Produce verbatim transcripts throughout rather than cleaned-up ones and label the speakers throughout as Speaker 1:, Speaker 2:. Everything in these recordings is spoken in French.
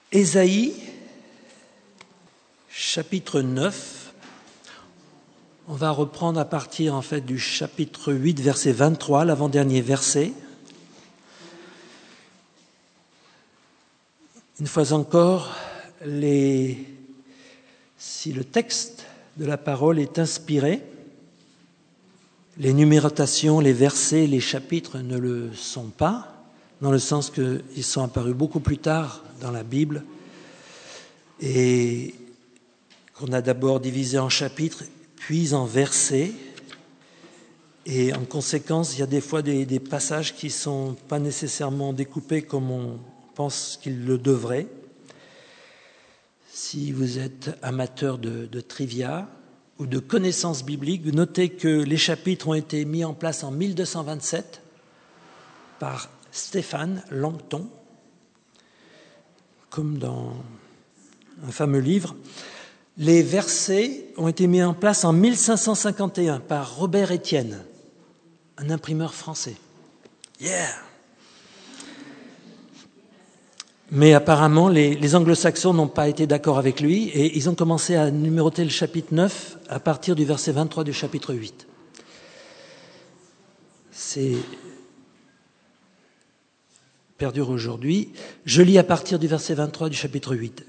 Speaker 1: Ésaïe, chapitre neuf. On va reprendre à partir en fait du chapitre huit, verset vingt-trois, l'avant-dernier verset. Une fois encore, les... si le texte de la parole est inspiré, les numérotations, les versets, les chapitres ne le sont pas, dans le sens qu'ils sont apparus beaucoup plus tard dans la Bible et qu'on a d'abord divisé en chapitres, puis en versets. Et en conséquence, il y a des fois des, des passages qui ne sont pas nécessairement découpés comme on pense qu'ils le devraient. Si vous êtes amateur de, de trivia ou de connaissances bibliques, vous notez que les chapitres ont été mis en place en mille deux cent vingt-sept par Stéphane Langton, comme dans un fameux livre. Les versets ont été mis en place en mille cinq cent cinquante et un par Robert Estienne, un imprimeur français. Yeah! Mais apparemment, les, les anglo-saxons n'ont pas été d'accord avec lui et ils ont commencé à numéroter le chapitre neuf à partir du verset vingt-trois du chapitre huit. C'est perdure aujourd'hui. Je lis à partir du verset vingt-trois du chapitre huit.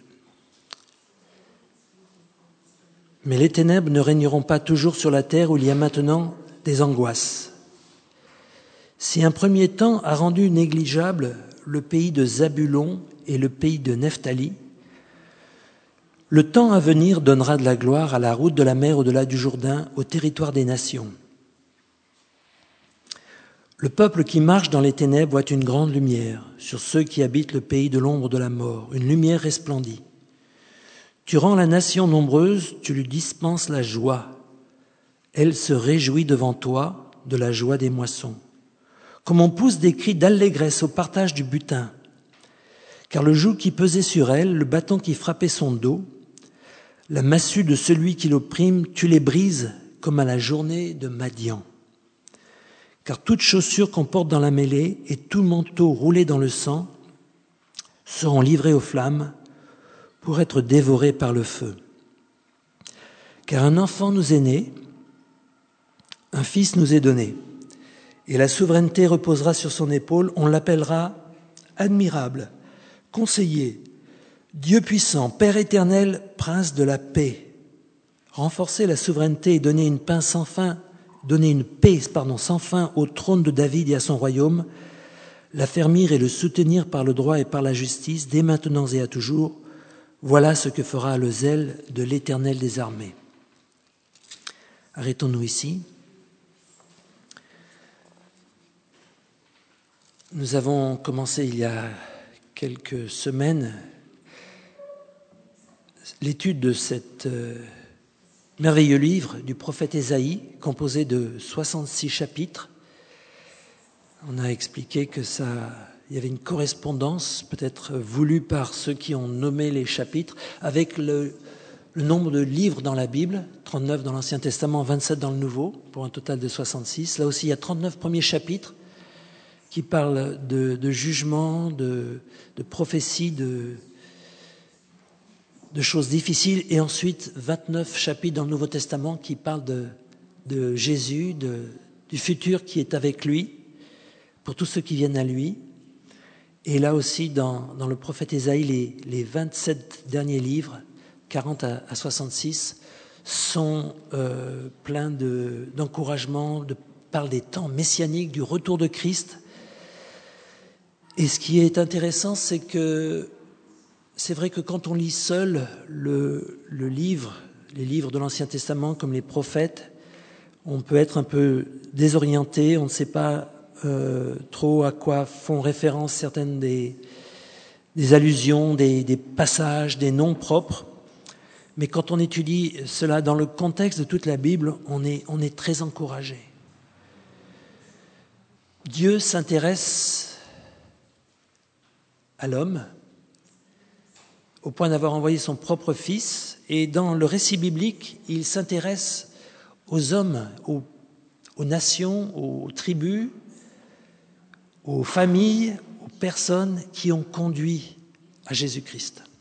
Speaker 1: Mais les ténèbres ne régneront pas toujours sur la terre où il y a maintenant des angoisses. Si un premier temps a rendu négligeable le pays de Zabulon et le pays de Nephtali, le temps à venir donnera de la gloire à la route de la mer au-delà du Jourdain, au territoire des nations. Le peuple qui marche dans les ténèbres voit une grande lumière. Sur ceux qui habitent le pays de l'ombre de la mort, une lumière resplendit. Tu rends la nation nombreuse, tu lui dispenses la joie. Elle se réjouit devant toi de la joie des moissons. Comme on pousse des cris d'allégresse au partage du butin. Car le joug qui pesait sur elle, le bâton qui frappait son dos, la massue de celui qui l'opprime, tu les brises comme à la journée de Madian. Car toute chaussure qu'on porte dans la mêlée et tout manteau roulé dans le sang seront livrés aux flammes pour être dévorés par le feu. Car un enfant nous est né, un fils nous est donné, et la souveraineté reposera sur son épaule. On l'appellera admirable, conseiller, Dieu puissant, Père éternel, prince de la paix. Renforcer la souveraineté et donner une paix sans fin, donner une paix, pardon, sans fin au trône de David et à son royaume, l'affermir et le soutenir par le droit et par la justice, dès maintenant et à toujours. Voilà ce que fera le zèle de l'Éternel des armées. Arrêtons-nous ici. Nous avons commencé il y a quelques semaines l'étude de cet euh, merveilleux livre du prophète Ésaïe, composé de soixante-six chapitres. On a expliqué que ça, il y avait une correspondance, peut-être voulue par ceux qui ont nommé les chapitres, avec le, le nombre de livres dans la Bible, trente-neuf dans l'Ancien Testament, vingt-sept dans le Nouveau, pour un total de soixante-six. Là aussi, il y a trente-neuf premiers chapitres qui parlent de, de jugement, de, de prophétie, de, de choses difficiles, et ensuite vingt-neuf chapitres dans le Nouveau Testament qui parlent de, de Jésus, de, du futur qui est avec lui, pour tous ceux qui viennent à lui. Et là aussi, dans, dans le prophète Ésaïe, les, les vingt-sept derniers livres, quarante à, à soixante-six, sont euh, pleins de, d'encouragement, de, parlent des temps messianiques, du retour de Christ. Et ce qui est intéressant, c'est que c'est vrai que quand on lit seul le, le livre, les livres de l'Ancien Testament comme les prophètes, on peut être un peu désorienté, on ne sait pas euh, trop à quoi font référence certaines des, des allusions, des, des passages, des noms propres. Mais quand on étudie cela dans le contexte de toute la Bible, on est, on est très encouragé. Dieu s'intéresse à l'homme, au point d'avoir envoyé son propre Fils. Et dans le récit biblique, il s'intéresse aux hommes, aux, aux nations, aux tribus, aux familles, aux personnes qui ont conduit à Jésus-Christ.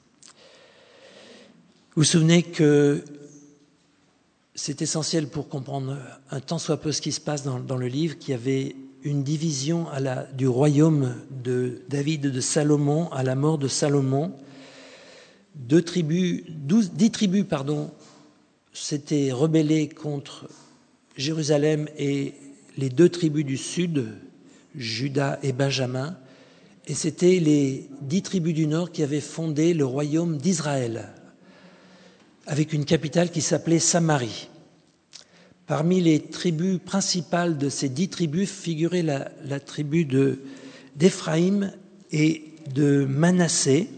Speaker 1: Vous vous souvenez que c'est essentiel pour comprendre un tant soit peu ce qui se passe dans, dans le livre, qu'il y avait une division à la, du royaume de David et de Salomon à la mort de Salomon. Deux tribus, douze, dix tribus, pardon, s'étaient rebellées contre Jérusalem et les deux tribus du sud, Juda et Benjamin, et c'était les dix tribus du nord qui avaient fondé le royaume d'Israël, avec une capitale qui s'appelait Samarie. Parmi les tribus principales de ces dix tribus figurait la, la tribu de, d'Éphraïm et de Manassé.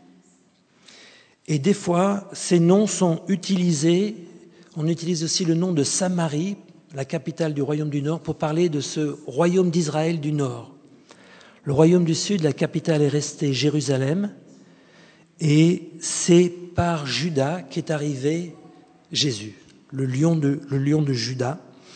Speaker 1: Et des fois, ces noms sont utilisés, on utilise aussi le nom de Samarie, la capitale du royaume du Nord, pour parler de ce royaume d'Israël du Nord. Le royaume du Sud, la capitale est restée Jérusalem, et c'est par Juda qu'est arrivé Jésus, le lion de, le lion de Juda.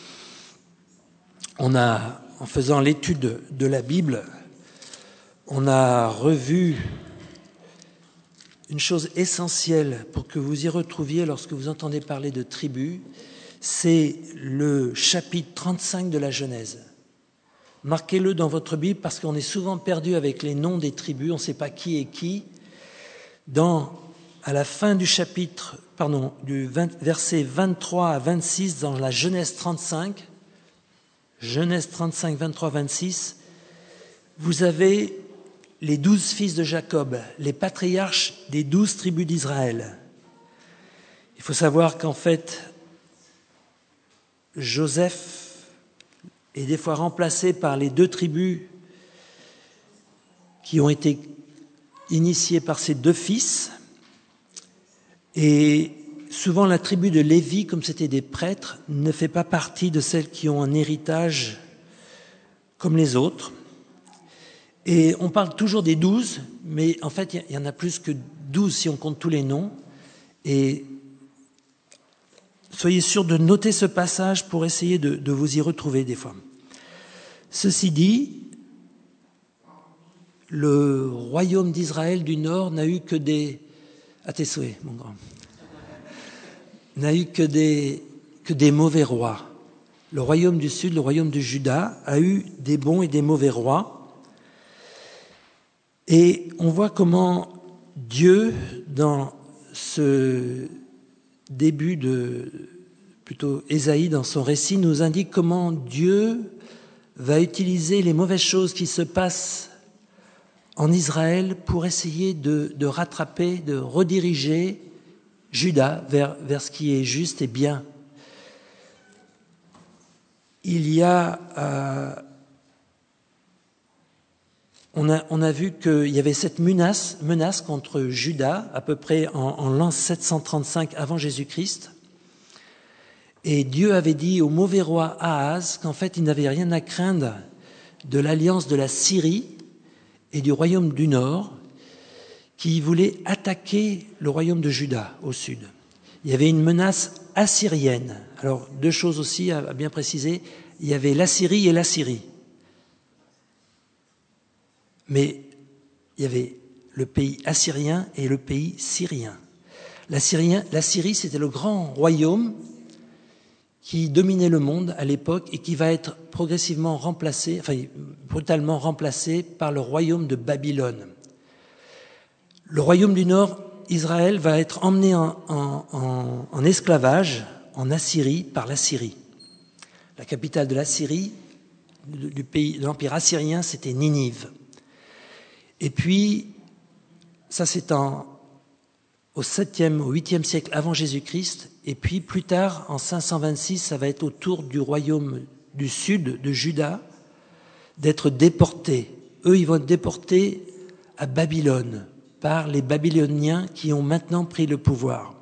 Speaker 1: On a, en faisant l'étude de la Bible, on a revu une chose essentielle pour que vous y retrouviez lorsque vous entendez parler de tribus, c'est le chapitre trente-cinq de la Genèse. Marquez-le dans votre Bible parce qu'on est souvent perdu avec les noms des tribus, on ne sait pas qui est qui. Dans, à la fin du chapitre, pardon, du vingt, verset vingt-trois à vingt-six dans la Genèse trente-cinq, Genèse trente-cinq, vingt-trois, vingt-six, vous avez les douze fils de Jacob, les patriarches des douze tribus d'Israël. Il faut savoir qu'en fait, Joseph est des fois remplacé par les deux tribus qui ont été initiées par ses deux fils. Et souvent, la tribu de Lévi, comme c'était des prêtres, ne fait pas partie de celles qui ont un héritage comme les autres. Et on parle toujours des douze, mais en fait, il y en a plus que douze si on compte tous les noms. Et soyez sûrs de noter ce passage pour essayer de, de vous y retrouver des fois. Ceci dit, le royaume d'Israël du Nord n'a eu que des... À tes souhaits, mon grand. N'a eu que des, que des mauvais rois. Le royaume du Sud, le royaume de Juda, a eu des bons et des mauvais rois. Et on voit comment Dieu, dans ce début de, plutôt Ésaïe, dans son récit, nous indique comment Dieu va utiliser les mauvaises choses qui se passent en Israël pour essayer de, de rattraper, de rediriger Juda vers, vers ce qui est juste et bien. Il y a... Euh, On a, on a vu qu'il y avait cette menace, menace contre Juda, à peu près en, en l'an sept cent trente-cinq avant Jésus-Christ. Et Dieu avait dit au mauvais roi Ahaz qu'en fait, il n'avait rien à craindre de l'alliance de la Syrie et du royaume du Nord, qui voulait attaquer le royaume de Juda au sud. Il y avait une menace assyrienne. Alors, deux choses aussi à bien préciser. Il y avait l'Assyrie et la Syrie. Mais il y avait le pays assyrien et le pays syrien. La Syrie, c'était le grand royaume qui dominait le monde à l'époque et qui va être progressivement remplacé, enfin brutalement remplacé par le royaume de Babylone. Le royaume du Nord, Israël, va être emmené en, en, en, en esclavage en Assyrie par l'Assyrie. La capitale de l'Assyrie, du pays, de l'empire assyrien, c'était Ninive. Et puis, ça c'est en, au septième, au huitième siècle avant Jésus-Christ, et puis plus tard, en cinq cent vingt-six, ça va être au tour du royaume du sud, de Juda, d'être déportés. Eux, ils vont être déportés à Babylone, par les Babyloniens qui ont maintenant pris le pouvoir.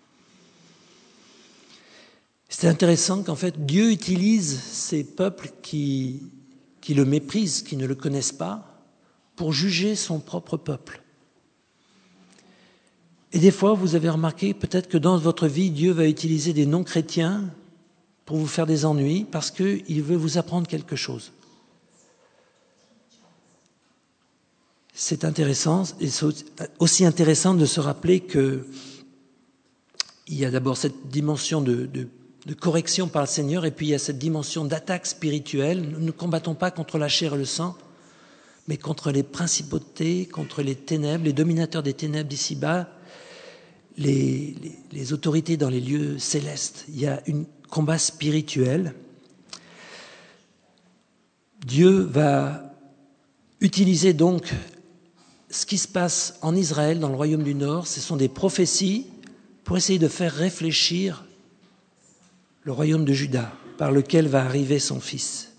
Speaker 1: C'est intéressant qu'en fait, Dieu utilise ces peuples qui, qui le méprisent, qui ne le connaissent pas, pour juger son propre peuple. Et des fois, vous avez remarqué peut-être que dans votre vie, Dieu va utiliser des non-chrétiens pour vous faire des ennuis parce qu'il veut vous apprendre quelque chose. C'est intéressant, et c'est aussi intéressant de se rappeler que il y a d'abord cette dimension de, de, de correction par le Seigneur, et puis il y a cette dimension d'attaque spirituelle. Nous ne combattons pas contre la chair et le sang, mais contre les principautés, contre les ténèbres, les dominateurs des ténèbres d'ici-bas, les, les, les autorités dans les lieux célestes. Il y a un combat spirituel. Dieu va utiliser donc ce qui se passe en Israël, dans le royaume du Nord. Ce sont des prophéties pour essayer de faire réfléchir le royaume de Juda, par lequel va arriver son fils.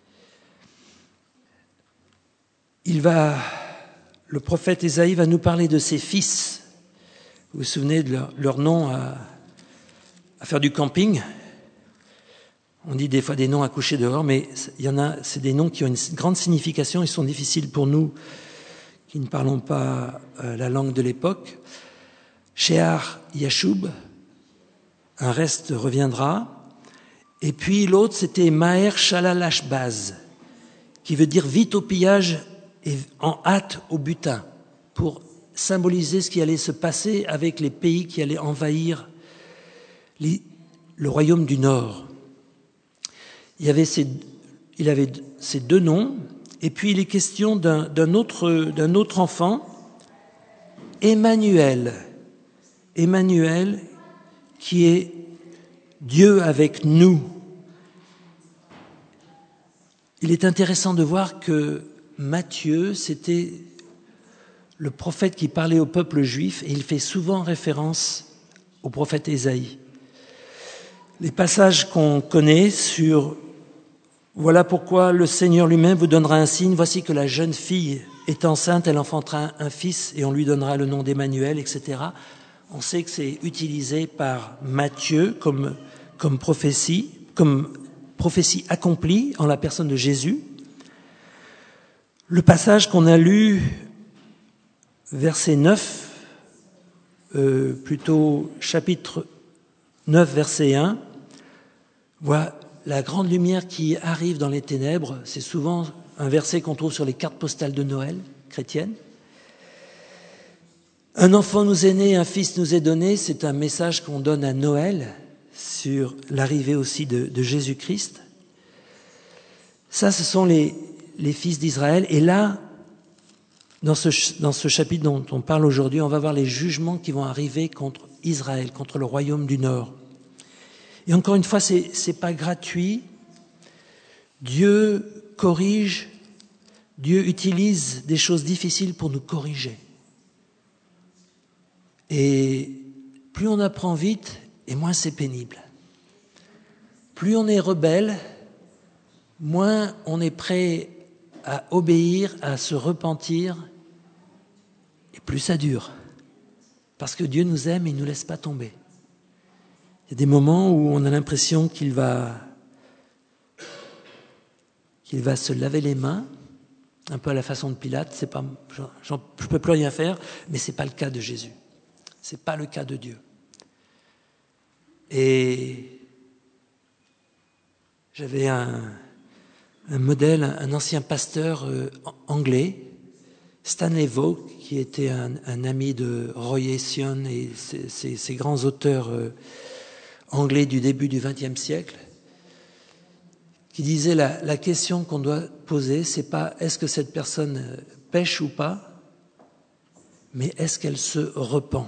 Speaker 1: Il va, le prophète Ésaïe va nous parler de ses fils. Vous vous souvenez de leur, leur nom à, à faire du camping? On dit des fois des noms à coucher dehors, mais il y en a, c'est des noms qui ont une grande signification. Ils sont difficiles pour nous qui ne parlons pas euh, la langue de l'époque. Shear Yashub, un reste reviendra. Et puis l'autre, c'était Maher Shalal Ashbaz, qui veut dire vite au pillage et en hâte au butin, pour symboliser ce qui allait se passer avec les pays qui allaient envahir les, le royaume du Nord. Il y avait ces, il avait ces deux noms, et puis il est question d'un, d'un, autre, d'un autre enfant, Emmanuel. Emmanuel, qui est Dieu avec nous. Il est intéressant de voir que Matthieu, c'était le prophète qui parlait au peuple juif, et il fait souvent référence au prophète Ésaïe. Les passages qu'on connaît sur « Voilà pourquoi le Seigneur lui-même vous donnera un signe, voici que la jeune fille est enceinte, elle enfantera un fils et on lui donnera le nom d'Emmanuel, et cetera » On sait que c'est utilisé par Matthieu comme, comme prophétie, comme prophétie accomplie en la personne de Jésus. Le passage qu'on a lu, verset neuf, euh, plutôt chapitre neuf, verset un, voit la grande lumière qui arrive dans les ténèbres. C'est souvent un verset qu'on trouve sur les cartes postales de Noël chrétiennes. Un enfant nous est né, un fils nous est donné, c'est un message qu'on donne à Noël sur l'arrivée aussi de, de Jésus-Christ. Ça, ce sont les, les fils d'Israël. Et là, dans ce, dans ce chapitre dont on parle aujourd'hui, on va voir les jugements qui vont arriver contre Israël, contre le royaume du Nord. Et encore une fois, c'est, c'est pas gratuit. Dieu corrige, Dieu utilise des choses difficiles pour nous corriger. Et plus on apprend vite, et moins c'est pénible. Plus on est rebelle, moins on est prêt à obéir, à se repentir, et plus ça dure. Parce que Dieu nous aime et il ne nous laisse pas tomber. Il y a des moments où on a l'impression qu'il va, qu'il va se laver les mains, un peu à la façon de Pilate. C'est pas, j'en, j'en, je ne peux plus rien faire, mais ce n'est pas le cas de Jésus. Ce n'est pas le cas de Dieu. Et j'avais un, un modèle, un ancien pasteur euh, anglais, Stanley Vaux, qui était un, un ami de Roy Hession et ces, ces, ces grands auteurs euh, anglais du début du vingtième siècle, qui disait la, la question qu'on doit poser, c'est pas est-ce que cette personne pêche ou pas, mais est-ce qu'elle se repent.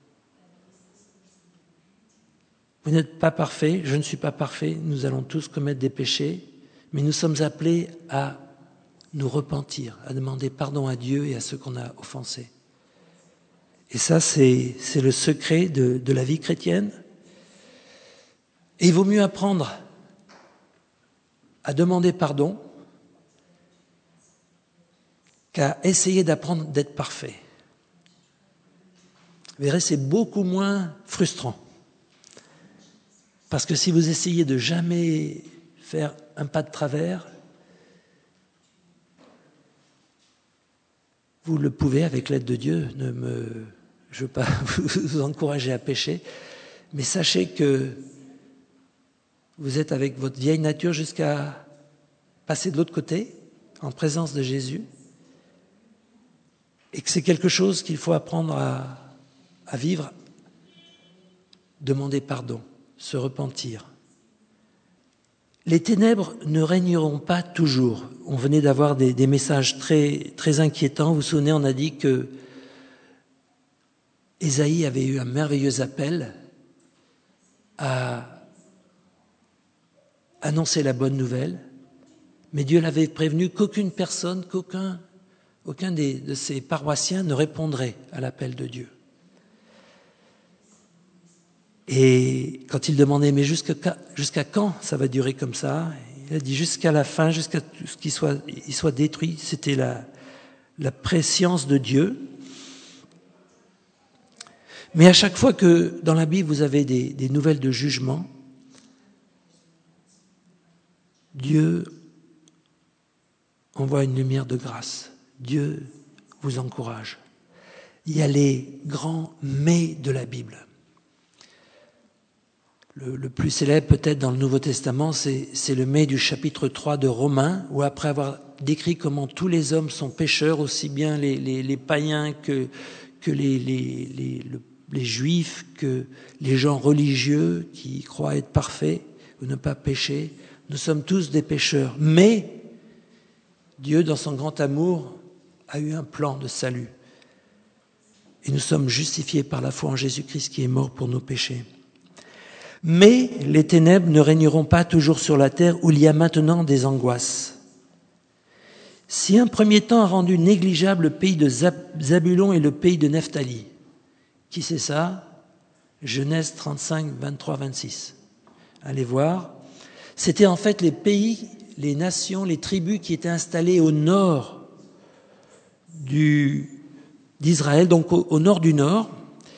Speaker 1: Vous n'êtes pas parfait, je ne suis pas parfait, nous allons tous commettre des péchés, mais nous sommes appelés à nous repentir, à demander pardon à Dieu et à ceux qu'on a offensés. Et ça, c'est, c'est le secret de, de la vie chrétienne. Et il vaut mieux apprendre à demander pardon qu'à essayer d'apprendre d'être parfait. Vous verrez, c'est beaucoup moins frustrant. Parce que si vous essayez de jamais faire un pas de travers, vous le pouvez avec l'aide de Dieu. Ne me, je ne veux pas vous encourager à pécher, mais sachez que vous êtes avec votre vieille nature jusqu'à passer de l'autre côté, en présence de Jésus, et que c'est quelque chose qu'il faut apprendre à, à vivre demander pardon, se repentir. Les ténèbres ne régneront pas toujours. On venait d'avoir des, des messages très, très inquiétants. Vous vous souvenez, on a dit que Ésaïe avait eu un merveilleux appel à annoncer la bonne nouvelle, mais Dieu l'avait prévenu qu'aucune personne, qu'aucun aucun des, de ses paroissiens ne répondrait à l'appel de Dieu. Et quand il demandait, mais jusqu'à, jusqu'à quand ça va durer comme ça? Il a dit jusqu'à la fin, jusqu'à ce qu'il soit, il soit détruit. C'était la, la préscience de Dieu. Mais à chaque fois que dans la Bible vous avez des, des nouvelles de jugement, Dieu envoie une lumière de grâce. Dieu vous encourage. Il y a les grands mais de la Bible. Le, le plus célèbre peut-être dans le Nouveau Testament, c'est, c'est le mais du chapitre trois de Romains, où après avoir décrit comment tous les hommes sont pécheurs, aussi bien les, les, les païens que, que les, les, les, le, les juifs, que les gens religieux qui croient être parfaits ou ne pas pécher, nous sommes tous des pécheurs. Mais Dieu, dans son grand amour, a eu un plan de salut. Et nous sommes justifiés par la foi en Jésus-Christ qui est mort pour nos péchés. Mais les ténèbres ne régneront pas toujours sur la terre où il y a maintenant des angoisses. Si un premier temps a rendu négligeable le pays de Zabulon et le pays de Nephtali, qui c'est ça? Genèse trente-cinq, vingt-trois, vingt-six. Allez voir. C'était en fait les pays, les nations, les tribus qui étaient installées au nord du, d'Israël, donc au, au nord du nord,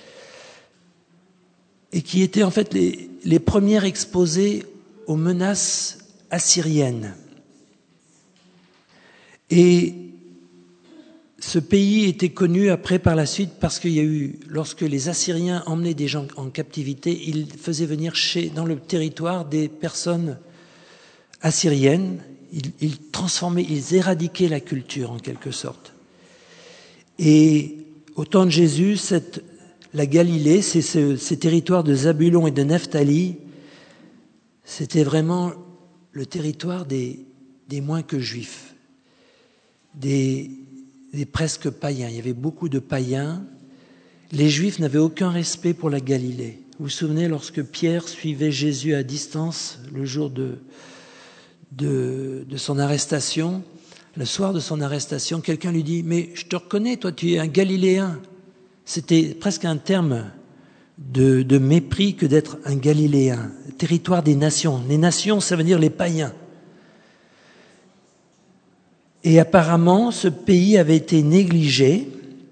Speaker 1: et qui étaient en fait les, les premières exposées aux menaces assyriennes. Et ce pays était connu après par la suite parce qu'il y a eu, lorsque les Assyriens emmenaient des gens en captivité, ils faisaient venir chez, dans le territoire des personnes assyriennes, ils, ils transformaient, ils éradiquaient la culture en quelque sorte. Et au temps de Jésus, cette, la Galilée, c'est ce, ces territoires de Zabulon et de Nephtali, c'était vraiment le territoire des, des moins que juifs, des, des presque païens. Il y avait beaucoup de païens. Les juifs n'avaient aucun respect pour la Galilée. Vous vous souvenez, lorsque Pierre suivait Jésus à distance le jour de, de, de son arrestation, le soir de son arrestation, quelqu'un lui dit « Mais je te reconnais, toi, tu es un Galiléen ». C'était presque un terme de, de mépris que d'être un Galiléen, territoire des nations. Les nations, ça veut dire les païens. Et apparemment, ce pays avait été négligé,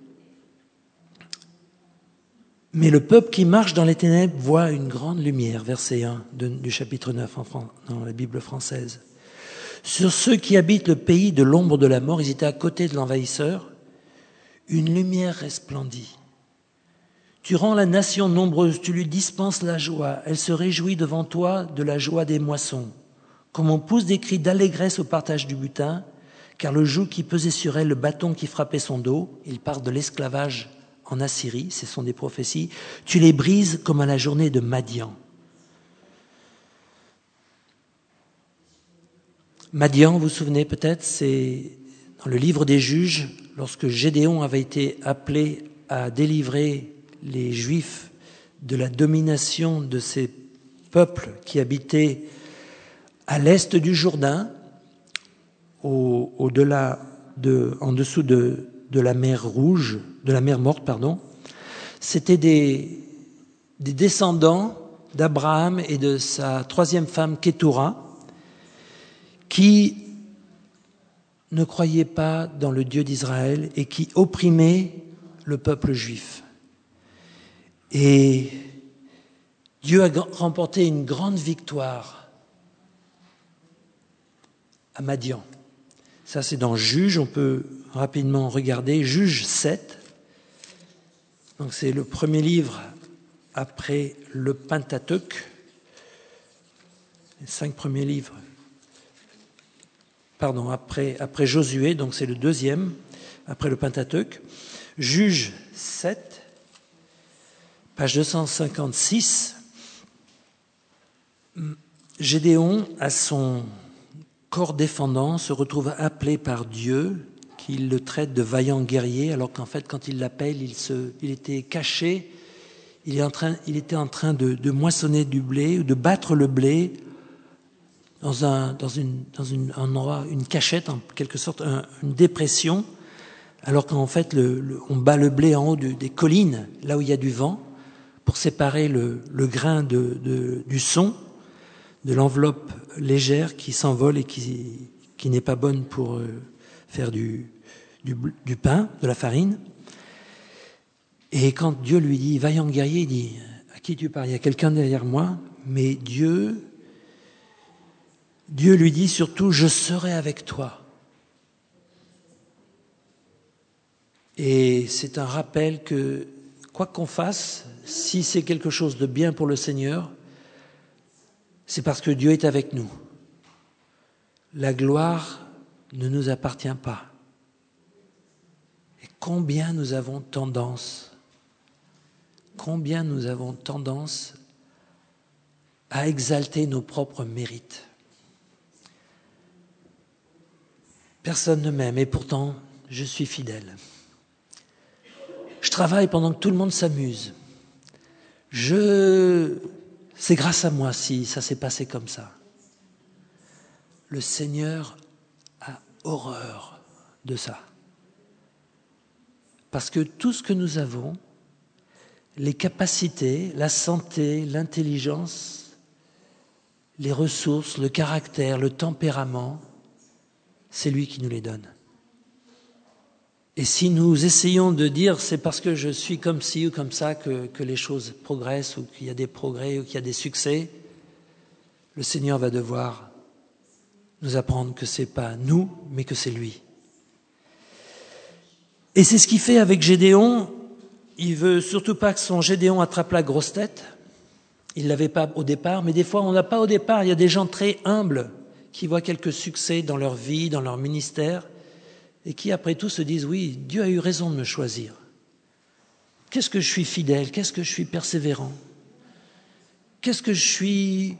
Speaker 1: mais le peuple qui marche dans les ténèbres voit une grande lumière, verset un de, du chapitre neuf en, dans la Bible française. Sur ceux qui habitent le pays de l'ombre de la mort, ils étaient à côté de l'envahisseur, une lumière resplendit. Tu rends la nation nombreuse, tu lui dispenses la joie, elle se réjouit devant toi de la joie des moissons. Comme on pousse des cris d'allégresse au partage du butin, car le joug qui pesait sur elle, le bâton qui frappait son dos, il part de l'esclavage en Assyrie, ce sont des prophéties, tu les brises comme à la journée de Madian. Madian, vous vous souvenez peut-être, c'est dans le livre des Juges, lorsque Gédéon avait été appelé à délivrer les Juifs de la domination de ces peuples qui habitaient à l'est du Jourdain, au, au-delà de, en dessous de, de la mer Rouge, de la mer Morte, pardon. C'était des, des descendants d'Abraham et de sa troisième femme Kétoura, qui ne croyaient pas dans le Dieu d'Israël et qui opprimaient le peuple juif. Et Dieu a remporté une grande victoire à Madian. Ça, c'est dans Juges, on peut rapidement regarder. Juges sept, donc c'est le premier livre après le Pentateuque, les cinq premiers livres. Pardon, après, après Josué, donc c'est le deuxième, après le Pentateuque. Juges sept, page deux cent cinquante-six. Gédéon, à son corps défendant, se retrouve appelé par Dieu, qui le traite de vaillant guerrier, alors qu'en fait, quand il l'appelle, il, se, il était caché, il, est en train, il était en train de, de moissonner du blé, de battre le blé dans un, dans une, dans une, un endroit, une cachette, en quelque sorte, un, une dépression, alors qu'en fait, le, le, on bat le blé en haut de, des collines, là où il y a du vent, pour séparer le, le grain de, de, du son, de l'enveloppe légère qui s'envole et qui, qui n'est pas bonne pour euh, faire du, du, du pain, de la farine. Et quand Dieu lui dit « Vaillant guerrier », il dit « À qui tu parles ? Il y a quelqu'un derrière moi ?» Mais Dieu, Dieu lui dit surtout « Je serai avec toi ». Et c'est un rappel que, quoi qu'on fasse, si c'est quelque chose de bien pour le Seigneur, c'est parce que Dieu est avec nous. La gloire ne nous appartient pas. Et combien nous avons tendance, combien nous avons tendance à exalter nos propres mérites. Personne ne m'aime et pourtant je suis fidèle. Je travaille pendant que tout le monde s'amuse. Je... C'est grâce à moi si ça s'est passé comme ça. Le Seigneur a horreur de ça. Parce que tout ce que nous avons, les capacités, la santé, l'intelligence, les ressources, le caractère, le tempérament, c'est lui qui nous les donne. Et si nous essayons de dire c'est parce que je suis comme ci ou comme ça que, que les choses progressent ou qu'il y a des progrès ou qu'il y a des succès, le Seigneur va devoir nous apprendre que ce n'est pas nous, mais que c'est lui. Et c'est ce qu'il fait avec Gédéon. Il veut surtout pas que son Gédéon attrape la grosse tête. Il ne l'avait pas au départ, mais des fois on n'a pas au départ. Il y a des gens très humbles qui voient quelques succès dans leur vie, dans leur ministère, et qui après tout se disent « Oui, Dieu a eu raison de me choisir. Qu'est-ce que je suis fidèle, qu'est-ce que je suis persévérant, qu'est-ce que je suis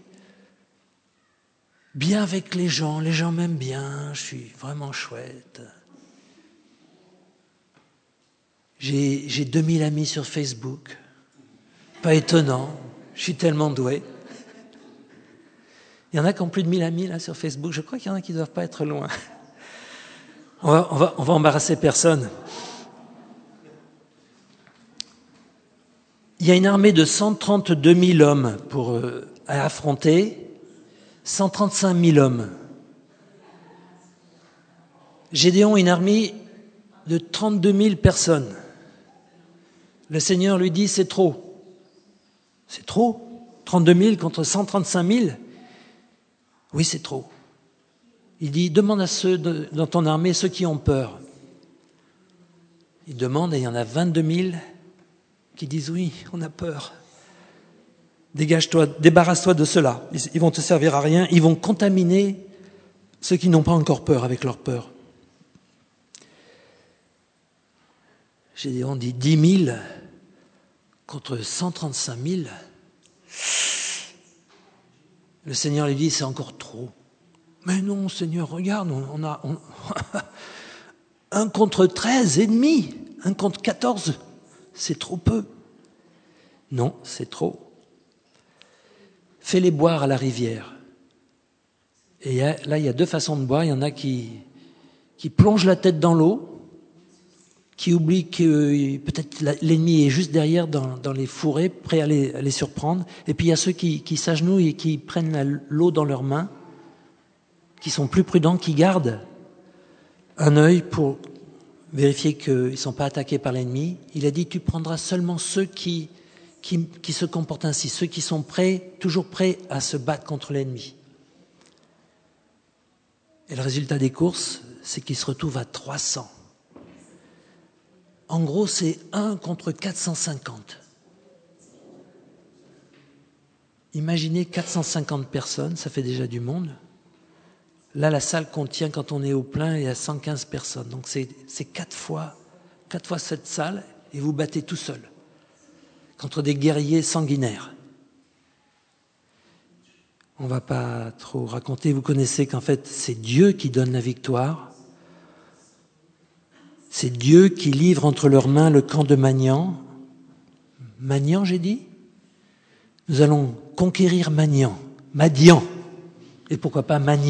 Speaker 1: bien avec les gens, les gens m'aiment bien, je suis vraiment chouette. J'ai, j'ai deux mille amis sur Facebook, pas étonnant, je suis tellement doué. » Il y en a qui ont plus de mille amis là sur Facebook, je crois qu'il y en a qui ne doivent pas être loin. On va, on va, on va embarrasser personne. Il y a une armée de cent trente-deux mille hommes pour, euh, à affronter, cent trente-cinq mille hommes. Gédéon a une armée de trente-deux mille personnes. Le Seigneur lui dit, c'est trop. C'est trop. trente-deux mille contre cent trente-cinq mille. Oui, c'est trop. Il dit, demande à ceux de, dans ton armée, ceux qui ont peur. Il demande et il y en a vingt-deux mille qui disent, oui, on a peur. Dégage-toi, débarrasse-toi de cela. Ils, ils vont te servir à rien. Ils vont contaminer ceux qui n'ont pas encore peur avec leur peur. Gédéon dit dix mille contre cent trente-cinq mille. Le Seigneur lui dit, c'est encore trop. Mais non, Seigneur, regarde, on a on, un contre treize ennemis, un contre quatorze, c'est trop peu. Non, c'est trop. Fais-les boire à la rivière. Et là, il y a deux façons de boire. Il y en a qui, qui plongent la tête dans l'eau, qui oublient que peut-être l'ennemi est juste derrière dans, dans les fourrés, prêt à les, à les surprendre. Et puis il y a ceux qui, qui s'agenouillent et qui prennent la, l'eau dans leurs mains, qui sont plus prudents, qui gardent un œil pour vérifier qu'ils ne sont pas attaqués par l'ennemi. Il a dit, tu prendras seulement ceux qui, qui, qui se comportent ainsi, ceux qui sont prêts, toujours prêts à se battre contre l'ennemi. Et le résultat des courses, c'est qu'ils se retrouvent à trois cents. En gros, c'est un contre quatre cent cinquante. Imaginez quatre cent cinquante personnes, ça fait déjà du monde. Là, la salle contient, quand on est au plein, il y a cent quinze personnes. Donc, c'est, c'est quatre fois, quatre fois cette salle et vous battez tout seul contre des guerriers sanguinaires. On ne va pas trop raconter. Vous connaissez qu'en fait, c'est Dieu qui donne la victoire. C'est Dieu qui livre entre leurs mains le camp de Magnan. Magnan, j'ai dit ? Nous allons conquérir Magnan. Madian. Et pourquoi pas Magnan ?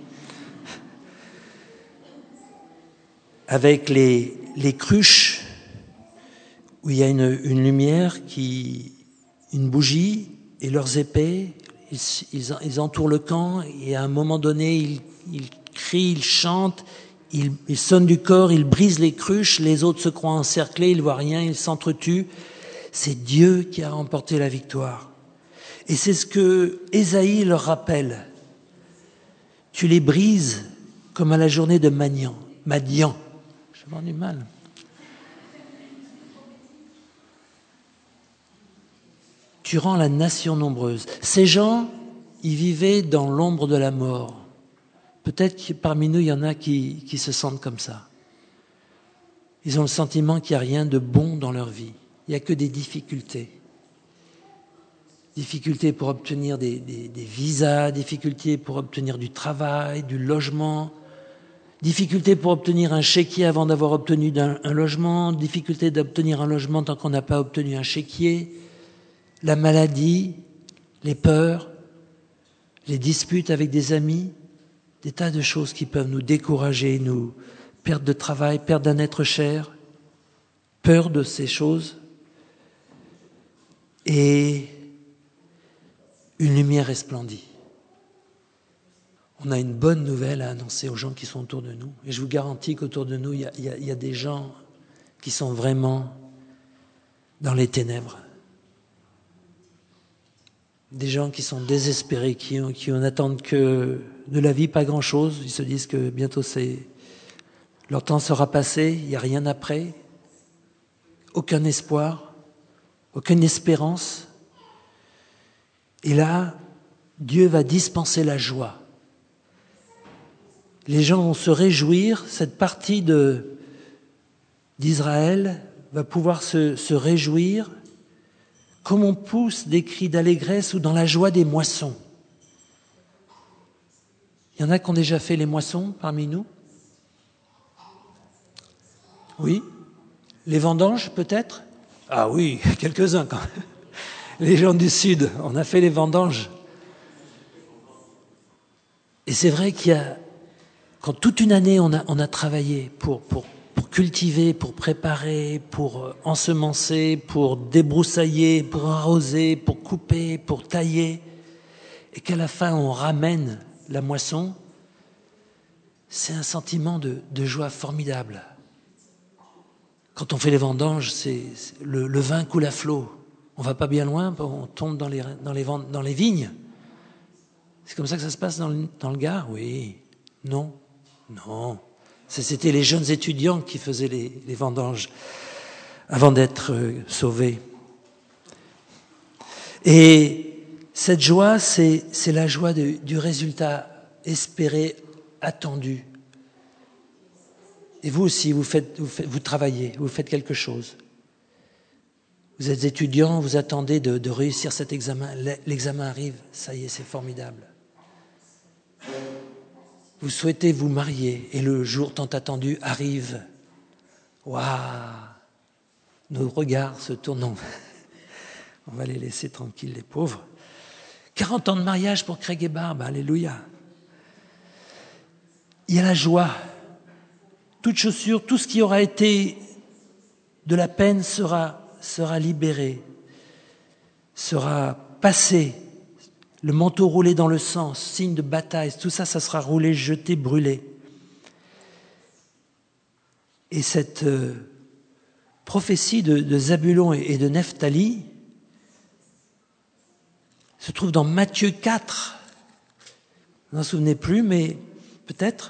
Speaker 1: Avec les, les cruches où il y a une, une lumière, qui, une bougie et leurs épées, ils, ils, ils entourent le camp et à un moment donné, ils, ils crient, ils chantent, ils, ils sonnent du corps, ils brisent les cruches, les autres se croient encerclés, ils ne voient rien, ils s'entretuent. C'est Dieu qui a remporté la victoire. Et c'est ce que Ésaïe leur rappelle. Tu les brises comme à la journée de Madian. Madian. Je m'en ai mal. Tu rends la nation nombreuse. Ces gens, ils vivaient dans l'ombre de la mort. Peut-être que parmi nous, il y en a qui, qui se sentent comme ça. Ils ont le sentiment qu'il n'y a rien de bon dans leur vie. Il n'y a que des difficultés. Difficultés pour obtenir des, des, des visas, difficultés pour obtenir du travail, du logement, difficultés pour obtenir un chéquier avant d'avoir obtenu un, un logement, difficultés d'obtenir un logement tant qu'on n'a pas obtenu un chéquier, la maladie, les peurs, les disputes avec des amis, des tas de choses qui peuvent nous décourager, nous perte de travail, perte d'un être cher, peur de ces choses. Et une lumière resplendit. On a une bonne nouvelle à annoncer aux gens qui sont autour de nous. Et je vous garantis qu'autour de nous, il y a, il y a, il y a des gens qui sont vraiment dans les ténèbres. Des gens qui sont désespérés, qui, ont, qui n'attendent que de la vie pas grand-chose. Ils se disent que bientôt c'est, leur temps sera passé, il n'y a rien après. Aucun espoir, aucune espérance. Et là, Dieu va dispenser la joie. Les gens vont se réjouir, cette partie de, d'Israël va pouvoir se, se réjouir comme on pousse des cris d'allégresse ou dans la joie des moissons. Il y en a qui ont déjà fait les moissons parmi nous ? Oui ? Les vendanges peut-être ? Ah oui, quelques-uns quand même. Les gens du Sud, on a fait les vendanges. Et c'est vrai qu'il y a, quand toute une année on a, on a travaillé pour, pour, pour cultiver, pour préparer, pour ensemencer, pour débroussailler, pour arroser, pour couper, pour tailler, et qu'à la fin on ramène la moisson, c'est un sentiment de, de joie formidable. Quand on fait les vendanges, c'est, c'est le, le vin coule à flot. On va pas bien loin, on tombe dans les, dans les, dans les vignes. C'est comme ça que ça se passe dans le, dans le Gard ? Oui. Non. Non. C'était les jeunes étudiants qui faisaient les, les vendanges avant d'être euh, sauvés. Et cette joie, c'est, c'est la joie de, du résultat espéré, attendu. Et vous aussi, vous, faites, vous, faites, vous travaillez, vous faites quelque chose. Vous êtes étudiant, vous attendez de, de réussir cet examen. L'examen arrive, ça y est, c'est formidable. Vous souhaitez vous marier et le jour tant attendu arrive. Waouh! Nos regards se tournent. On va les laisser tranquilles, les pauvres. quarante ans de mariage pour Craig et Barb, alléluia. Il y a la joie. Toute chaussure, tout ce qui aura été de la peine sera sera libéré, sera passé, le manteau roulé dans le sang, signe de bataille, tout ça, ça sera roulé, jeté, brûlé. Et cette euh, prophétie de, de Zabulon et, et de Nephtali se trouve dans Matthieu quatre. Vous n'en souvenez plus, mais peut-être.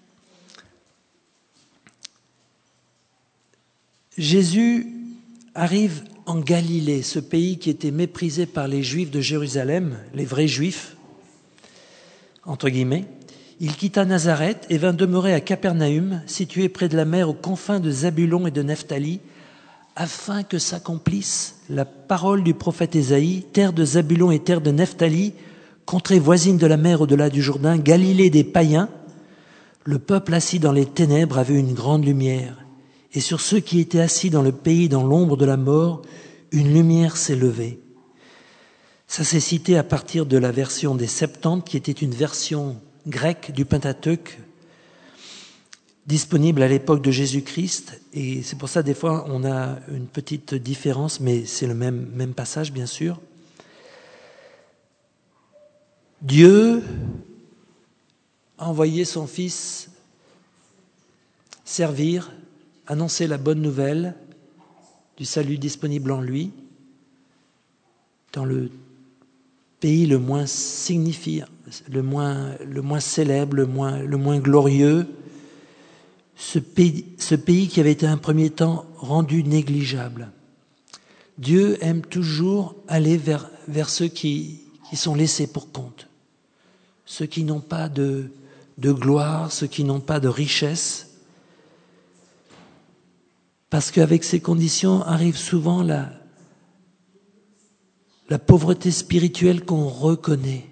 Speaker 1: Jésus arrive en Galilée, ce pays qui était méprisé par les Juifs de Jérusalem, les vrais Juifs, entre guillemets. Il quitta Nazareth et vint demeurer à Capernaüm, situé près de la mer aux confins de Zabulon et de Nephtali, afin que s'accomplisse la parole du prophète Ésaïe, terre de Zabulon et terre de Nephtali, contrée voisine de la mer au-delà du Jourdain, Galilée des païens, le peuple assis dans les ténèbres a vu une grande lumière. Et sur ceux qui étaient assis dans le pays, dans l'ombre de la mort, une lumière s'est levée. Ça s'est cité à partir de la version des Septante, qui était une version grecque du Pentateuque, disponible à l'époque de Jésus-Christ. Et c'est pour ça, des fois, on a une petite différence, mais c'est le même, même passage, bien sûr. Dieu a envoyé son Fils servir, annoncer la bonne nouvelle du salut disponible en lui, dans le pays le moins signifiant, le moins, le moins célèbre, le moins, le moins glorieux, ce pays, ce pays qui avait été un premier temps rendu négligeable. Dieu aime toujours aller vers, vers ceux qui, qui sont laissés pour compte, ceux qui n'ont pas de, de gloire, ceux qui n'ont pas de richesse, parce qu'avec ces conditions arrive souvent la, la pauvreté spirituelle qu'on reconnaît.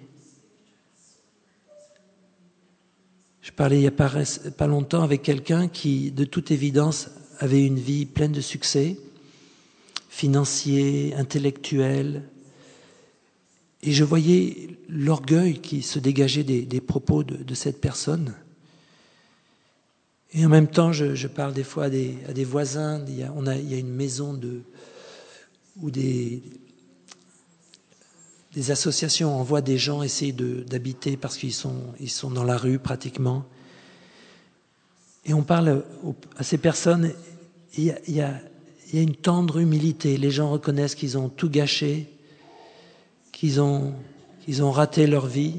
Speaker 1: Je parlais il n'y a pas, pas longtemps avec quelqu'un qui, de toute évidence, avait une vie pleine de succès, financier, intellectuel, et je voyais l'orgueil qui se dégageait des, des propos de, de cette personne. Et en même temps, je, je parle des fois à des, à des voisins. Il y a, on a, il y a une maison de, où des, des associations envoient des gens essayer de, d'habiter parce qu'ils sont, ils sont dans la rue pratiquement. Et on parle aux, à ces personnes. Il y a, il y a, il y a une tendre humilité. Les gens reconnaissent qu'ils ont tout gâché, qu'ils ont, qu'ils ont raté leur vie.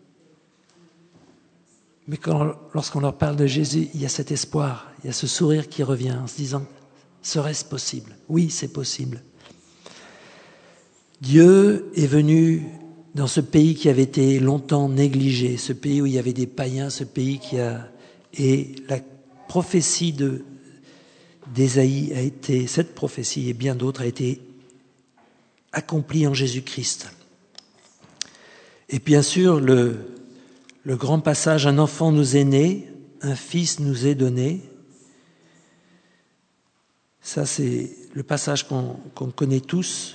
Speaker 1: Mais quand, lorsqu'on leur parle de Jésus, il y a cet espoir, il y a ce sourire qui revient en se disant « Serait-ce possible ?» Oui, c'est possible. Dieu est venu dans ce pays qui avait été longtemps négligé, ce pays où il y avait des païens, ce pays qui a... Et la prophétie de, d'Ésaïe a été, cette prophétie et bien d'autres, a été accomplie en Jésus-Christ. Et bien sûr, le... Le grand passage, un enfant nous est né, un fils nous est donné. Ça, c'est le passage qu'on, qu'on connaît tous.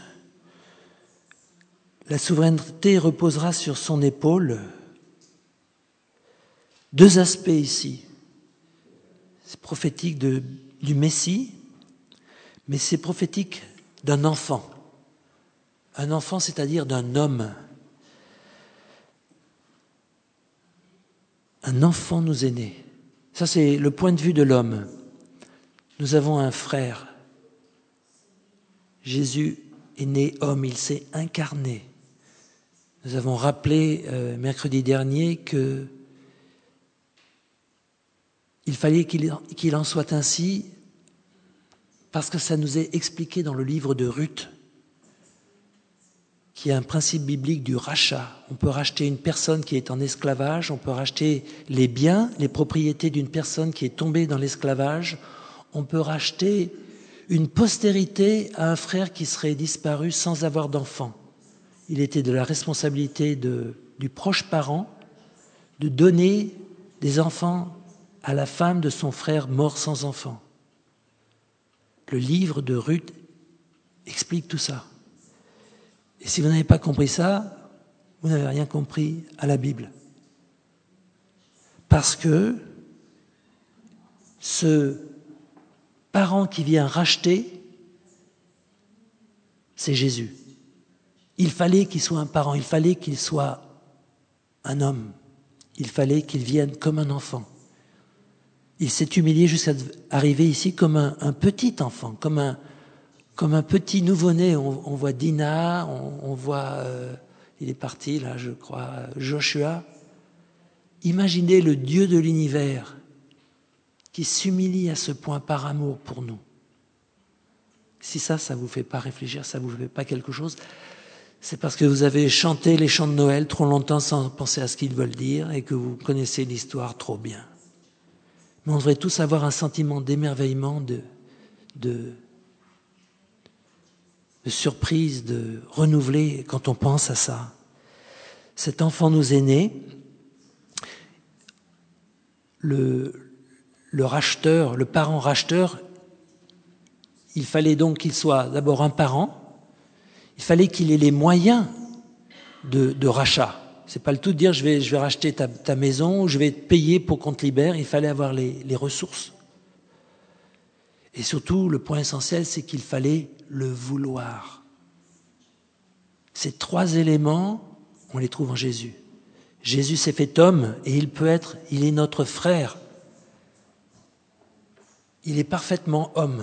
Speaker 1: La souveraineté reposera sur son épaule. Deux aspects ici. C'est prophétique de, du Messie, mais c'est prophétique d'un enfant. Un enfant, c'est-à-dire d'un homme. Un enfant nous est né. Ça, c'est le point de vue de l'homme. Nous avons un frère. Jésus est né homme, il s'est incarné. Nous avons rappelé euh, mercredi dernier que il fallait qu'il, qu'il en soit ainsi parce que ça nous est expliqué dans le livre de Ruth, qui est un principe biblique du rachat. On peut racheter une personne qui est en esclavage, on peut racheter les biens, les propriétés d'une personne qui est tombée dans l'esclavage, on peut racheter une postérité à un frère qui serait disparu sans avoir d'enfant. Il était de la responsabilité de, du proche parent de donner des enfants à la femme de son frère mort sans enfant. Le livre de Ruth explique tout ça. Et si vous n'avez pas compris ça, vous n'avez rien compris à la Bible. Parce que ce parent qui vient racheter, c'est Jésus. Il fallait qu'il soit un parent, il fallait qu'il soit un homme. Il fallait qu'il vienne comme un enfant. Il s'est humilié jusqu'à arriver ici comme un, un petit enfant, comme un Comme un petit nouveau-né. On, on voit Dina, on, on voit, euh, il est parti là, je crois, Joshua. Imaginez le Dieu de l'univers qui s'humilie à ce point par amour pour nous. Si ça, ça ne vous fait pas réfléchir, ça ne vous fait pas quelque chose, c'est parce que vous avez chanté les chants de Noël trop longtemps sans penser à ce qu'ils veulent dire et que vous connaissez l'histoire trop bien. Mais on devrait tous avoir un sentiment d'émerveillement, de... de de surprise, de renouveler quand on pense à ça. Cet enfant nous est né. Le, le racheteur, le parent racheteur, il fallait donc qu'il soit d'abord un parent, il fallait qu'il ait les moyens de, de rachat. C'est pas le tout de dire je vais, je vais racheter ta, ta maison ou je vais te payer pour qu'on te libère, il fallait avoir les, les ressources. Et surtout, le point essentiel, c'est qu'il fallait le vouloir. Ces trois éléments, on les trouve en Jésus. Jésus s'est fait homme et il peut être, il est notre frère. Il est parfaitement homme.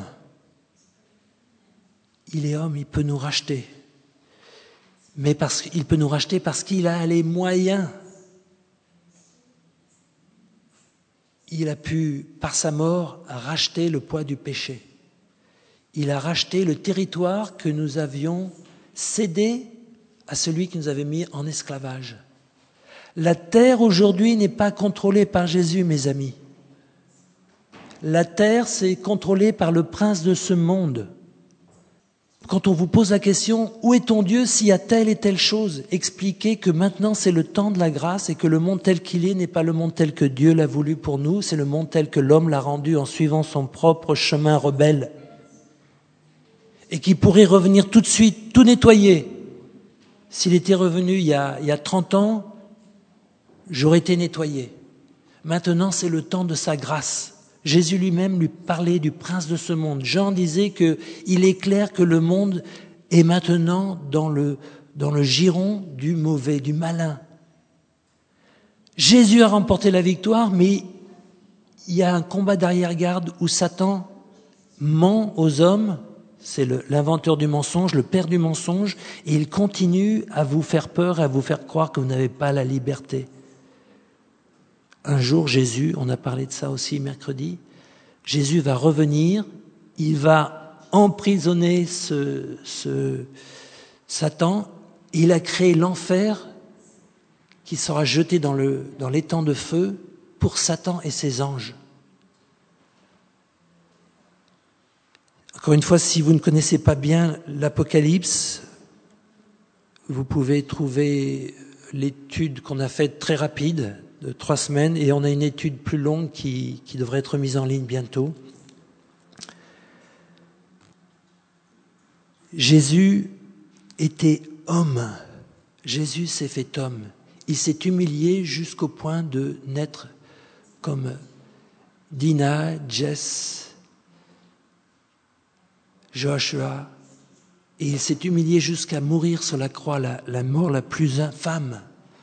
Speaker 1: Il est homme, il peut nous racheter. Mais parce qu'il peut nous racheter parce qu'il a les moyens. Il a pu, par sa mort, racheter le poids du péché. Il a racheté le territoire que nous avions cédé à celui qui nous avait mis en esclavage. La terre aujourd'hui n'est pas contrôlée par Jésus, mes amis. La terre, c'est contrôlée par le prince de ce monde. Quand on vous pose la question, où est ton Dieu s'il y a telle et telle chose? Expliquez que maintenant c'est le temps de la grâce et que le monde tel qu'il est n'est pas le monde tel que Dieu l'a voulu pour nous, c'est le monde tel que l'homme l'a rendu en suivant son propre chemin rebelle. Et qui pourrait revenir tout de suite, tout nettoyer. S'il était revenu il y a, il y a trente ans, j'aurais été nettoyé. Maintenant, c'est le temps de sa grâce. Jésus lui-même lui parlait du prince de ce monde. Jean disait qu'il est clair que le monde est maintenant dans le, dans le giron du mauvais, du malin. Jésus a remporté la victoire, mais il y a un combat d'arrière-garde où Satan ment aux hommes. C'est le, l'inventeur du mensonge, le père du mensonge, et il continue à vous faire peur, à vous faire croire que vous n'avez pas la liberté. Un jour, Jésus, on a parlé de ça aussi mercredi, Jésus va revenir, il va emprisonner ce, ce Satan, il a créé l'enfer qui sera jeté dans, le, dans l'étang de feu pour Satan et ses anges. Encore une fois, si vous ne connaissez pas bien l'Apocalypse, vous pouvez trouver l'étude qu'on a faite très rapide, de trois semaines, et on a une étude plus longue qui, qui devrait être mise en ligne bientôt. Jésus était homme. Jésus s'est fait homme. Il s'est humilié jusqu'au point de naître comme Dina, Jess, Joshua, et il s'est humilié jusqu'à mourir sur la croix, la, la mort la plus infâme.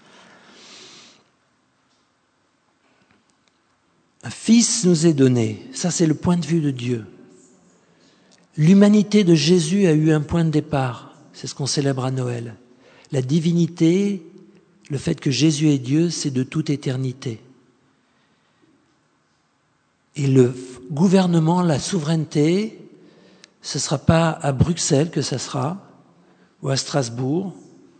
Speaker 1: Un fils nous est donné, ça c'est le point de vue de Dieu. L'humanité de Jésus a eu un point de départ, c'est ce qu'on célèbre à Noël. La divinité, le fait que Jésus est Dieu, c'est de toute éternité. Et le gouvernement, la souveraineté, ce ne sera pas à Bruxelles que ça sera, ou à Strasbourg,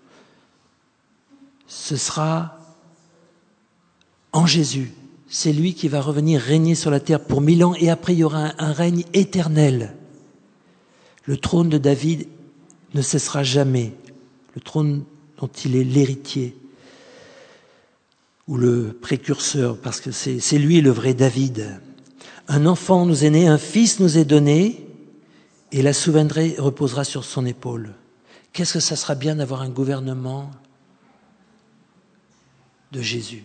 Speaker 1: ce sera en Jésus. C'est lui qui va revenir régner sur la terre pour mille ans et après il y aura un, un règne éternel. Le trône de David ne cessera jamais, le trône dont il est l'héritier ou le précurseur, parce que c'est, c'est lui le vrai David. Un enfant nous est né, un fils nous est donné et la souveraineté reposera sur son épaule. Qu'est-ce que ça sera bien d'avoir un gouvernement de Jésus,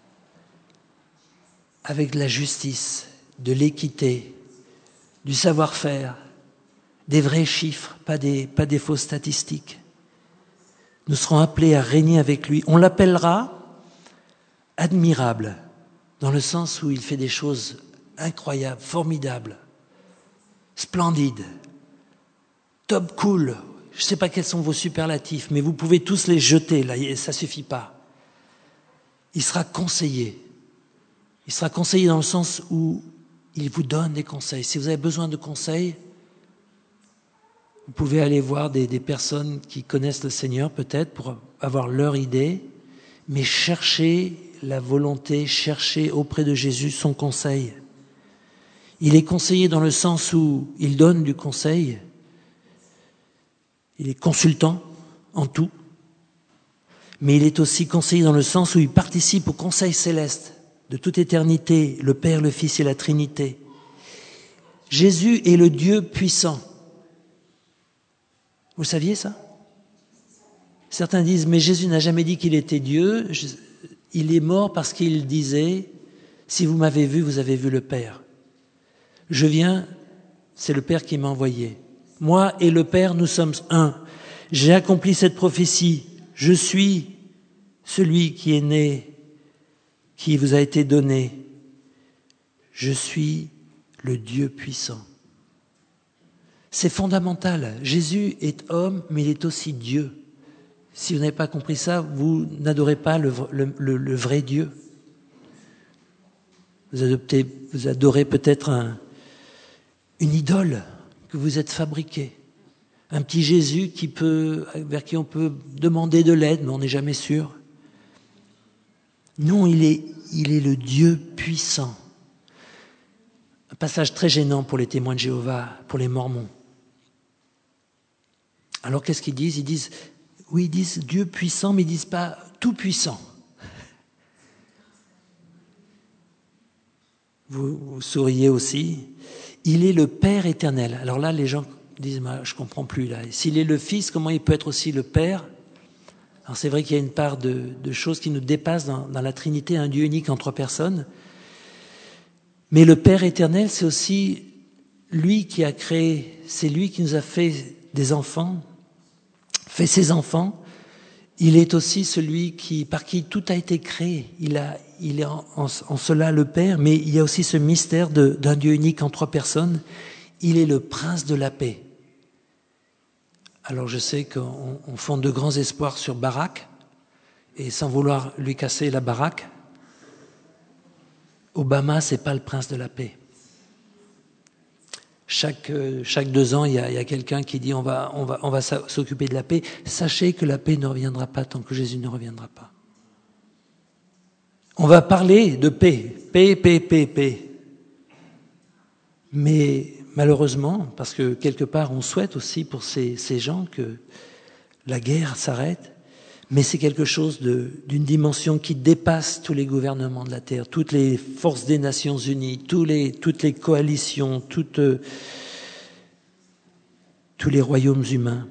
Speaker 1: avec de la justice, de l'équité, du savoir-faire, des vrais chiffres, pas des, pas des fausses statistiques. Nous serons appelés à régner avec lui. On l'appellera admirable, dans le sens où il fait des choses incroyables, formidables, splendides, top cool. Je ne sais pas quels sont vos superlatifs, mais vous pouvez tous les jeter, là, ça ne suffit pas. Il sera conseiller. Il sera conseiller dans le sens où il vous donne des conseils. Si vous avez besoin de conseils, vous pouvez aller voir des, des personnes qui connaissent le Seigneur peut-être pour avoir leur idée, mais cherchez la volonté, cherchez auprès de Jésus son conseil. Il est conseiller dans le sens où il donne du conseil, il est consultant en tout, mais il est aussi conseiller dans le sens où il participe au conseil céleste de toute éternité, le Père, le Fils et la Trinité. Jésus est le Dieu puissant. Vous saviez ça? Certains disent, mais Jésus n'a jamais dit qu'il était Dieu. Il est mort parce qu'il disait, si vous m'avez vu, vous avez vu le Père. Je viens, c'est le Père qui m'a envoyé. Moi et le Père, nous sommes un. J'ai accompli cette prophétie. Je suis celui qui est né, qui vous a été donné. Je suis le Dieu puissant. C'est fondamental. Jésus est homme, mais il est aussi Dieu. Si vous n'avez pas compris ça, vous n'adorez pas le, le, le, le vrai Dieu. Vous, adoptez, vous adorez peut-être un, une idole que vous êtes fabriquée. Un petit Jésus qui peut, vers qui on peut demander de l'aide, mais on n'est jamais sûr. Non, il est, il est le Dieu puissant. Un passage très gênant pour les témoins de Jéhovah, pour les Mormons. Alors qu'est-ce qu'ils disent? Ils disent, oui, ils disent Dieu puissant, mais ils ne disent pas tout puissant. Vous, vous souriez aussi. Il est le Père éternel. Alors là, les gens disent, je ne comprends plus là. S'il est le Fils, comment il peut être aussi le Père? Alors c'est vrai qu'il y a une part de, de choses qui nous dépassent dans, dans la Trinité, un Dieu unique en trois personnes. Mais le Père éternel, c'est aussi lui qui a créé, c'est lui qui nous a fait des enfants, fait ses enfants. Il est aussi celui qui, par qui tout a été créé. Il, a, il est en, en, en cela le Père, mais il y a aussi ce mystère de, d'un Dieu unique en trois personnes. Il est le Prince de la paix. Alors je sais qu'on on fonde de grands espoirs sur Barak, et sans vouloir lui casser la baraque, Obama, c'est pas le Prince de la paix. Chaque, chaque deux ans, il y a, il y a quelqu'un qui dit on va, on va, on va s'occuper de la paix. Sachez que la paix ne reviendra pas tant que Jésus ne reviendra pas. On va parler de paix, paix, paix, paix, paix. Mais malheureusement, parce que quelque part on souhaite aussi pour ces, ces gens que la guerre s'arrête, mais c'est quelque chose de, d'une dimension qui dépasse tous les gouvernements de la Terre, toutes les forces des Nations Unies, tous les, toutes les coalitions, toutes, euh, tous les royaumes humains.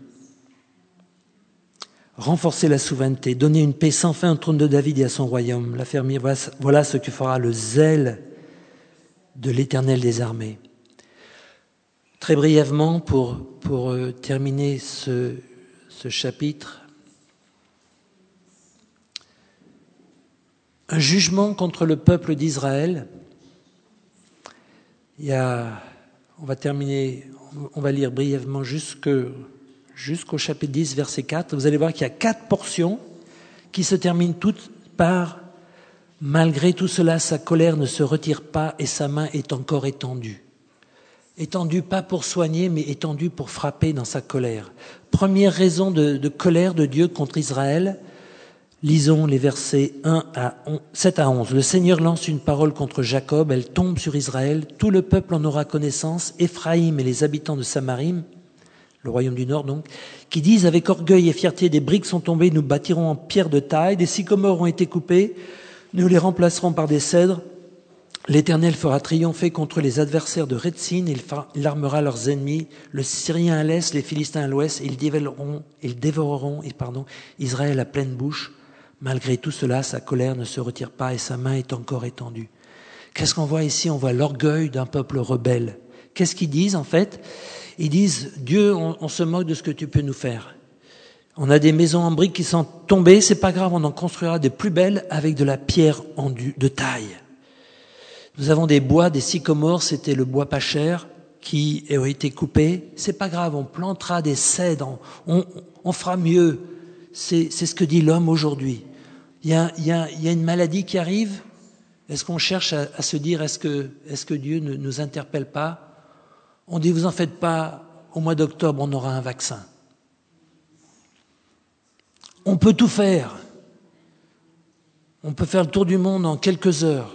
Speaker 1: Renforcer la souveraineté, donner une paix sans fin au trône de David et à son royaume, l'affermir, voilà, voilà ce que fera le zèle de l'Éternel des armées. Très brièvement, pour, pour euh, terminer ce, ce chapitre, un jugement contre le peuple d'Israël. Il y a, on va terminer, on va lire brièvement jusque, jusqu'au chapitre dix, verset quatre. Vous allez voir qu'il y a quatre portions qui se terminent toutes par « Malgré tout cela, sa colère ne se retire pas et sa main est encore étendue. » Étendue pas pour soigner, mais étendue pour frapper dans sa colère. Première raison de, de colère de Dieu contre Israël. Lisons les versets un à sept à onze. Le Seigneur lance une parole contre Jacob, elle tombe sur Israël, tout le peuple en aura connaissance, Éphraïm et les habitants de Samarim, le royaume du Nord donc, qui disent avec orgueil et fierté, des briques sont tombées, nous bâtirons en pierre de taille, des sycomores ont été coupés, nous les remplacerons par des cèdres. L'Éternel fera triompher contre les adversaires de Rétzin, il armera leurs ennemis, le Syrien à l'est, les Philistins à l'ouest, ils dévoreront, ils dévoreront et pardon, Israël à pleine bouche. Malgré tout cela, sa colère ne se retire pas et sa main est encore étendue. Qu'est-ce qu'on voit ici? On voit l'orgueil d'un peuple rebelle. Qu'est-ce qu'ils disent en fait? Ils disent, Dieu, on, on se moque de ce que tu peux nous faire. On a des maisons en briques qui sont tombées, c'est pas grave, on en construira des plus belles avec de la pierre en du, de taille. Nous avons des bois, des sycomores, c'était le bois pas cher qui a été coupé. C'est pas grave, on plantera des cèdres, on, on fera mieux. C'est, c'est ce que dit l'homme aujourd'hui. Il y a, il y a, il y a une maladie qui arrive. Est-ce qu'on cherche à, à se dire, est-ce que, est-ce que Dieu ne nous interpelle pas? On dit, vous en faites pas, au mois d'octobre, on aura un vaccin. On peut tout faire. On peut faire le tour du monde en quelques heures.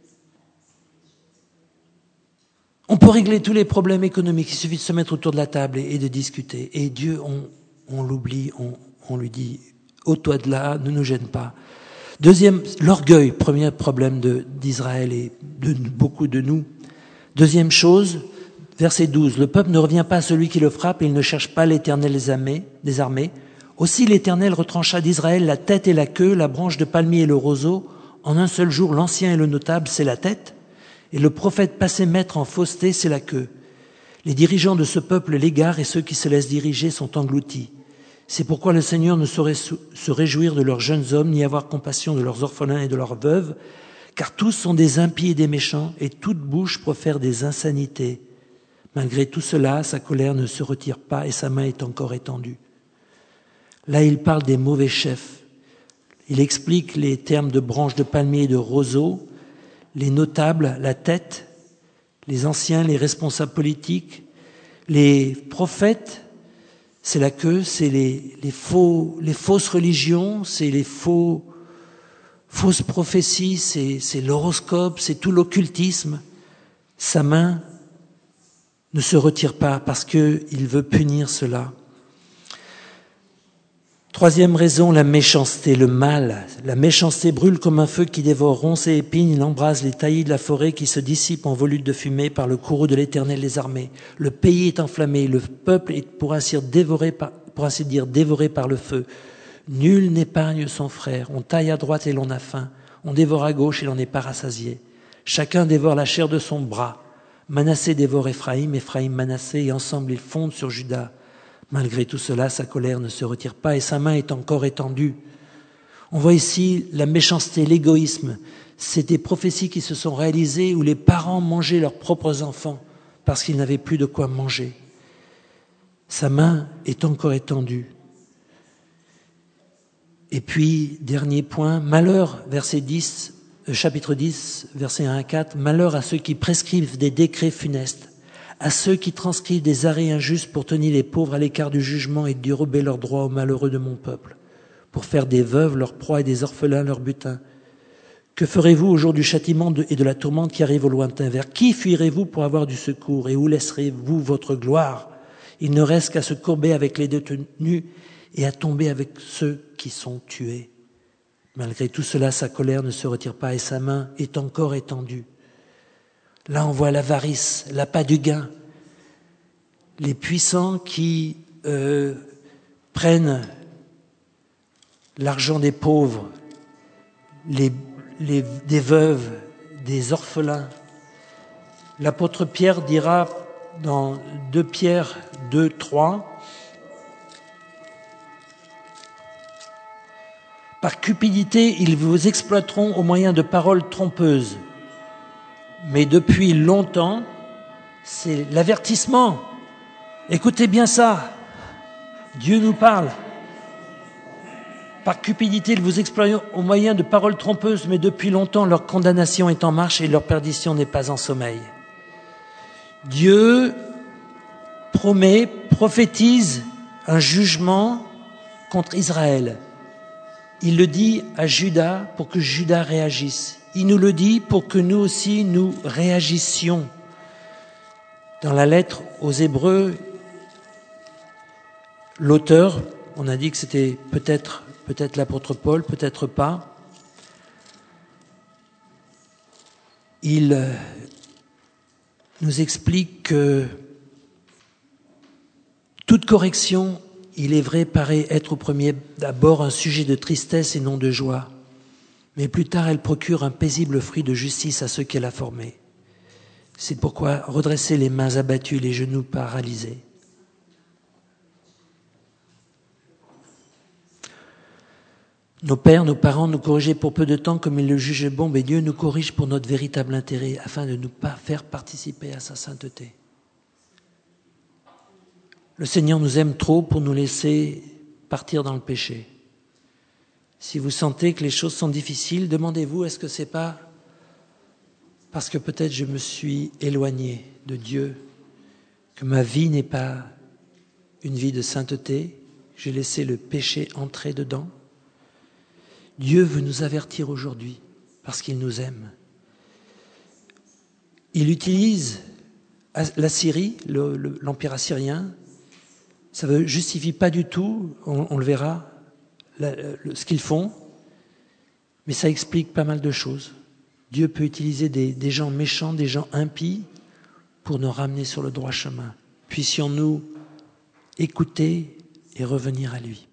Speaker 1: On peut régler tous les problèmes économiques. Il suffit de se mettre autour de la table et, et de discuter. Et Dieu, on, on l'oublie, on, on lui dit, ôte-toi de là, ne nous gêne pas. Deuxième, l'orgueil, premier problème de, d'Israël et de beaucoup de nous. Deuxième chose, verset douze, le peuple ne revient pas à celui qui le frappe et il ne cherche pas l'Éternel des armées, des armées. Aussi l'Éternel retrancha d'Israël la tête et la queue, la branche de palmier et le roseau. En un seul jour, l'ancien et le notable, c'est la tête, et le prophète passé maître en fausseté, c'est la queue. Les dirigeants de ce peuple l'égarent et ceux qui se laissent diriger sont engloutis. C'est pourquoi le Seigneur ne saurait se réjouir de leurs jeunes hommes, ni avoir compassion de leurs orphelins et de leurs veuves, car tous sont des impies et des méchants, et toute bouche profère des insanités. Malgré tout cela, sa colère ne se retire pas et sa main est encore étendue. Là, il parle des mauvais chefs. Il explique les termes de branches de palmier et de roseau, les notables, la tête, les anciens, les responsables politiques, les prophètes, c'est la queue, c'est les, les, faux, les fausses religions, c'est les faux, fausses prophéties, c'est, c'est l'horoscope, c'est tout l'occultisme. Sa main ne se retire pas parce qu'il veut punir cela. Troisième raison, la méchanceté, le mal. La méchanceté brûle comme un feu qui dévore ronces et épines, il embrase les taillis de la forêt qui se dissipent en volutes de fumée par le courroux de l'Éternel des armées. Le pays est enflammé, le peuple est pour ainsi dire dévoré par, pour ainsi dire dévoré par le feu. Nul n'épargne son frère, on taille à droite et l'on a faim, on dévore à gauche et l'on n'est pas rassasié. Chacun dévore la chair de son bras. Manassé dévore Éphraïm, Éphraïm Manassé, et ensemble ils fondent sur Juda. Malgré tout cela, sa colère ne se retire pas et sa main est encore étendue. On voit ici la méchanceté, l'égoïsme. C'est des prophéties qui se sont réalisées où les parents mangeaient leurs propres enfants parce qu'ils n'avaient plus de quoi manger. Sa main est encore étendue. Et puis, dernier point, malheur, verset dix, chapitre dix, versets un à quatre, malheur à ceux qui prescrivent des décrets funestes, à ceux qui transcrivent des arrêts injustes pour tenir les pauvres à l'écart du jugement et dérober leurs droits aux malheureux de mon peuple, pour faire des veuves leur proie et des orphelins leur butin. Que ferez-vous au jour du châtiment et de la tourmente qui arrive au lointain? Vers qui fuirez-vous pour avoir du secours? Et où laisserez-vous votre gloire? Il ne reste qu'à se courber avec les détenus et à tomber avec ceux qui sont tués. Malgré tout cela, sa colère ne se retire pas et sa main est encore étendue. Là, on voit l'avarice, l'appât du gain. Les puissants qui euh, prennent l'argent des pauvres, les, les, des veuves, des orphelins. L'apôtre Pierre dira dans deux Pierre deux, trois, « Par cupidité, ils vous exploiteront au moyen de paroles trompeuses. » Mais depuis longtemps, c'est l'avertissement. Écoutez bien ça. Dieu nous parle. Par cupidité, ils vous exploiteront au moyen de paroles trompeuses, mais depuis longtemps, leur condamnation est en marche et leur perdition n'est pas en sommeil. Dieu promet, prophétise un jugement contre Israël. Il le dit à Juda pour que Juda réagisse. Il nous le dit pour que nous aussi nous réagissions. Dans la lettre aux Hébreux, l'auteur, on a dit que c'était peut-être, peut-être l'apôtre Paul, peut-être pas. Il nous explique que toute correction, il est vrai, paraît être au premier d'abord un sujet de tristesse et non de joie. Mais plus tard, elle procure un paisible fruit de justice à ceux qu'elle a formés. C'est pourquoi redresser les mains abattues, les genoux paralysés. Nos pères, nos parents nous corrigeaient pour peu de temps comme ils le jugeaient bon, mais Dieu nous corrige pour notre véritable intérêt, afin de ne nous pas faire participer à sa sainteté. Le Seigneur nous aime trop pour nous laisser partir dans le péché. Si vous sentez que les choses sont difficiles, demandez-vous, est-ce que c'est pas parce que peut-être je me suis éloigné de Dieu, que ma vie n'est pas une vie de sainteté, que j'ai laissé le péché entrer dedans? Dieu veut nous avertir aujourd'hui parce qu'il nous aime. Il utilise la Syrie, le, le, l'empire assyrien. Ça ne justifie pas du tout, on, on le verra, la, le, ce qu'ils font, mais ça explique pas mal de choses. Dieu peut utiliser des, des gens méchants, des gens impies, pour nous ramener sur le droit chemin. Puissions-nous écouter et revenir à lui.